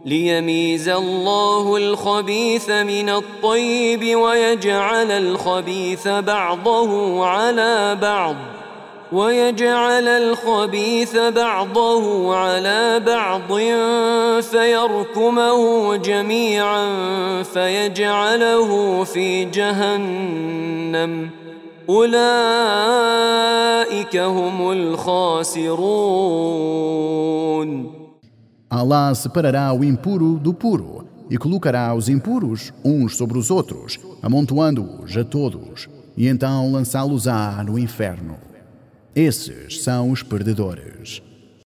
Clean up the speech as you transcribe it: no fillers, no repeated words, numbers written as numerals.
ليميز الله الخبيث من الطيب ويجعل الخبيث بعضه على بعض فيركمه جميعا فيجعله في جهنم أولئك هم الخاسرون. Allah separará o impuro do puro e colocará os impuros uns sobre os outros, amontoando-os a todos, e então lançá-los-á no inferno. Esses são os perdedores.